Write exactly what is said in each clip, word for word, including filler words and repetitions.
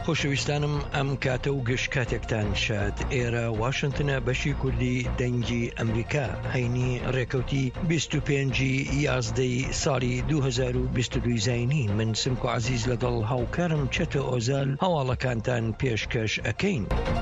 خۆشەویستانم ئەم کاتە و گەشت کاتێکتان شاد. ئێرە واشنتنە بەشی کوردی دەنگی ئەمریکا هەینی ڕێکەوتی بیست و پێنجی یازدەی ساڵی دوو هەزار و بیست و دوو زاینی. من سمکو عزیز لەگەڵ هاوکارم چەتە ئۆزال هەواڵەکانتان پێشکەش ئەکەین.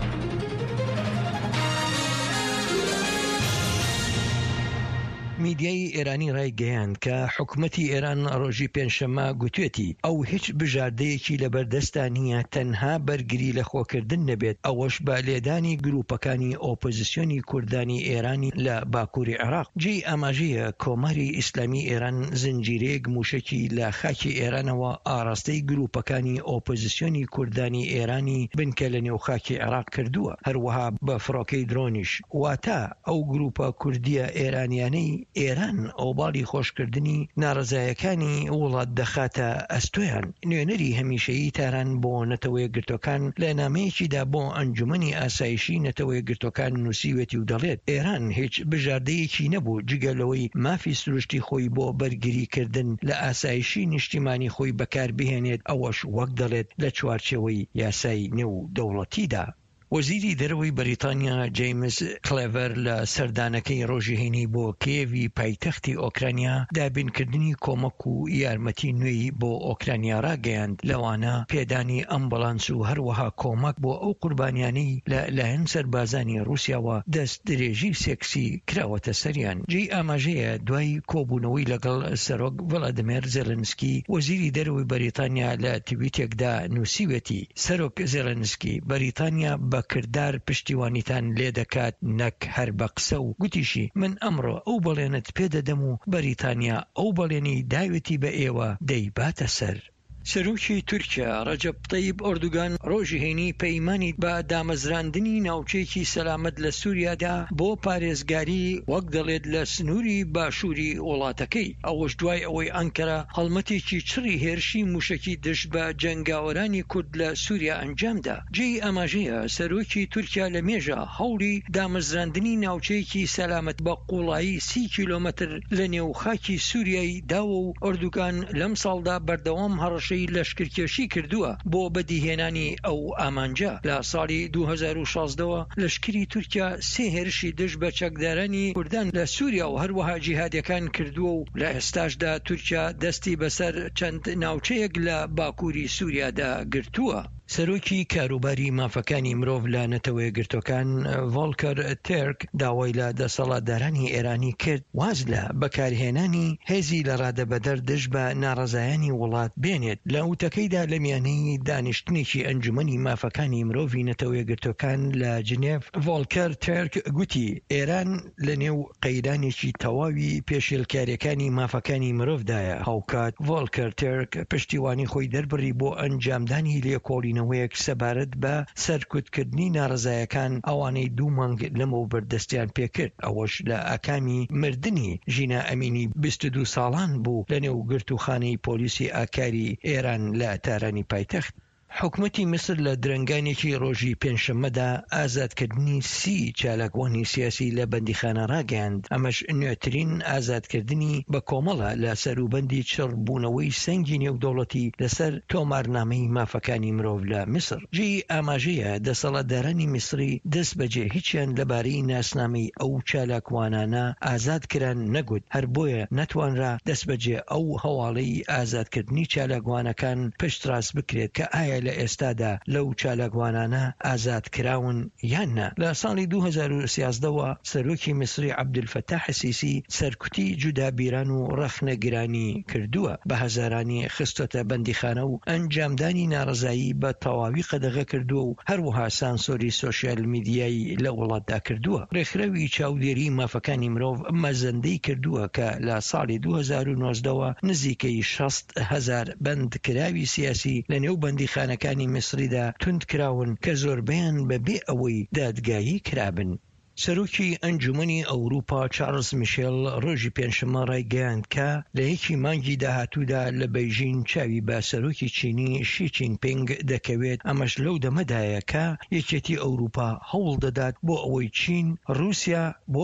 میدیای ئێرانی ڕایگەیاند کە حکوومەتی ئێران ڕۆژی پێنجشەممە گوتوێتی ئەو هیچ بژاردەیەکی لەبەردەستا نییە تەنها بەرگری لە خۆکردن نەبێت، ئەوەش بە لێدانی گروپەکانی ئۆپۆزیسیۆنی کوردانی ئێرانی لە باکووری عێراق. جێی ئاماژەیە کۆماری ئیسلامی ئێران زنجیرەیەک موشکی لە خاکی ئێرانەوە ئاراستەی گروپەکانی ئۆپۆزیسیۆنی کوردانی ئێرانی بنکە لە نێو خاکی عێراق کردووە، هەروەها بە فڕۆکەی درۆنیش. واتە ئەو گروپە کوردیە ئێرانیانەی ئێران ئەوباڵی خۆشکردنی ناڕزایەکانی وڵات دەخاتە ئەستۆیان. نوێنەری هەمیشەیی تاران بۆ نەتەوەیە گرتوەکان لە نامەیەکیدا بۆ ئەنجومەنی ئاسایشی نەتەوەیە گرتوەکان نووسیوێتی و دەڵێت ئێران هیچ بژاردەیەکی نەبوو جگەلەوەی مافی سروشتی خۆی بۆ بەرگریکردن لە ئاسایشی نیشتیمانی خۆی بەکاربهێنێت، ئەوەش وەک دەڵێت لە چوارچێوەی یاسای نێو دەوڵەتیدا. وەزیری دەرەوەی بەریتانیا جەیمز کلێڤەر لە سەردانەکەی ڕۆژی هەینی بۆ کیێڤی پایتەختی ئۆکرانیا دابینکردنی کۆمەک و یارمەتی نوێی بۆ ئۆکرانیا ڕاگەیاند، لەوانە پێدانی ئەمبەڵانس و هەروەها کۆمەک بۆ ئەو قوربانیانەی لە لایەن سەربازانی رووسیاوە دەست درێژی سێکسی کراوەتە سەریان. جێی ئاماژەیە دوای کۆبوونەوەی لەگەڵ سەرۆک ڤڵادیمیر زێلنسکی وەزیری دەرەوەی بەریتانیا لە تویتێکدا نووسیوێتی سەرۆک زێلنسکی بەریتانیا بە کردار پشتیوانیتان لێ دەکات نەک هەر بە قسە، و گوتیشی من ئەمڕۆ ئەو بەڵێنت پێدەدەم و بەریتانیا ئەو بەڵێنی داوێتی بە ئێوە دەیباتە سەر. سەرۆکی تورکیا ڕەجەب طەیب ئۆردوگان ڕۆژی هەینی پەیمانی بە دامەزراندنی ناوچەیەکی سەلامەت لە سووریادا بۆ پارێزگاری وەک دەڵێت لە سنووری باشووری وڵاتەکەی، ئەوەش دوای ئەوەی ئەنکەرە هەڵمەتێکی چڕی هێرشی موشکی دشت بە جەنگاوەرانی کورد لە سووریا ئەنجامدا. جێی ئاماژەیە سەرۆکی تورکیا لە مێژە هەوڵی دامەزراندنی ناوچەیەکی سەلامەت بە قوڵایی سی کیلۆمەتر لە نێو خاکی سووریایی داوە و ئۆردوگان لەم ساڵدا بەردەوام هەڕەشەی لەشکرکێشی کردووە بۆ بەدیهێنانی ئەو ئامانجە. لە ساڵی دوو هەزار و شازدەوە لەشکری تورکیا سێ هێرشی دژ بە چەکدارانی کوردان لە سووریا و هەروەها جیهادیەکان کردووە و لە ئێستاشدا تورکیا دەستی بەسەر چەند ناوچەیەک لە باکووری سووریادا گرتووە. سەرۆکی کاروباری مافەکانی مرۆڤ لە نەتەوەیە گرتوەکان ڤۆڵکەر تێرک داوای لە دەسەڵاتدارانی ئێرانی کرد واز لە بەکارهێنانی هێزی لە ڕادەبەدەر دژ بە ناڕەزایانی وڵات بێنێت. لە وتەکەیدا لە میانەی دانیشتنێکی ئەنجومەنی مافەکانی مرۆڤی نەتەوەیە گرتوەکان لە جنێڤ ڤۆڵکەر تێرک گوتی ئێران لە نێو قەیرانێکی تەواوی پێشێلکاریەکانی مافەکانی مرۆڤدایە. هاوکات ڤۆڵکەر تێرک پشتیوانی خۆی دەربڕی بۆ ئەنجامدانی لێکۆڵی نەوەیەک سەبارەت بە سەرکوتکردنی ناڕزایەکان ئەوانەی دوو مانگ لەمەوە بەردەستیان پێکرد، ئەوەش لە ئاکامی مردنی ژینە ئەمینی بیست و دوو ساڵان بوو لە نێو گرتوخانەی پۆلیسی ئاکاری ئێران لە تارانی پایتەخت. حکوومەتی میسر لە درەنگانێکی ڕۆژی پێنجشەممەدا ئازادکردنی سی چالاکوانی سیاسی لە بەندیخانە ڕاگەیاند، ئەمەش نوێترین ئازادکردنی بە کۆمەڵە لە سەروبەندی چڕبوونەوەی سەنگی نێودەوڵەتی لەسەر تۆمارنامەی مافەکانی مرۆڤ لە میسر. جێی ئاماژەیە دەسەڵاتدارانی میسری دەست بەجێ هیچیان لەبارەی ناسنامەی ئەو چالاکوانانە ئازادکران نەگوت، هەر بۆیە نەتوانرا دەست بەجێ ئەو هەواڵەی ئازادکردنی چالاکوانەکان پشتڕاست بکرێت کە ئایا لە ئێستادا لەو چالاکوانانە ئازاد کراون یاننا. لە ساڵی دوو هەزار و سیازدەوە سەرۆکی میسری عەبدولفەتاح السیسی سەرکوتی جودابیران و ڕەخنەگرانی کردووە، بە هەزارانی خستۆتە بەندیخانە و ئەنجامدانی ناڕزایی بە تەواوی قەدەغە کردووە و هەروەها سانسۆری سۆشیال میدیایی لە وڵاتدا کردووە. ڕێکخراوی چاودێری مافەکانی مرۆڤ مەزەندەی کردووە کە لە ساڵی دوو هەزار و نۆزدەوە نزیکەی شەست هەزار بەندکراوی سیاسی لە نێو بەندیخانەکانی میسریدا توندکراون کە زۆربیان بەبێ ئەوەی دادگایی کرابن. سەرۆکی ئەنجومەنی ئەوروپا چارلز میشێل ڕۆژی پێنجشەممە ڕایگەیاند کە لە یەکی مانگی داهاتوودا لە بەیژین چاوی بە سەرۆکی چینی شی جینپینگ دەکەوێت، ئەمەش لەو دەمەدایە کە یەکێتی ئەوروپا هەوڵ دەدات بۆ ئەوەی چین رووسیا بۆ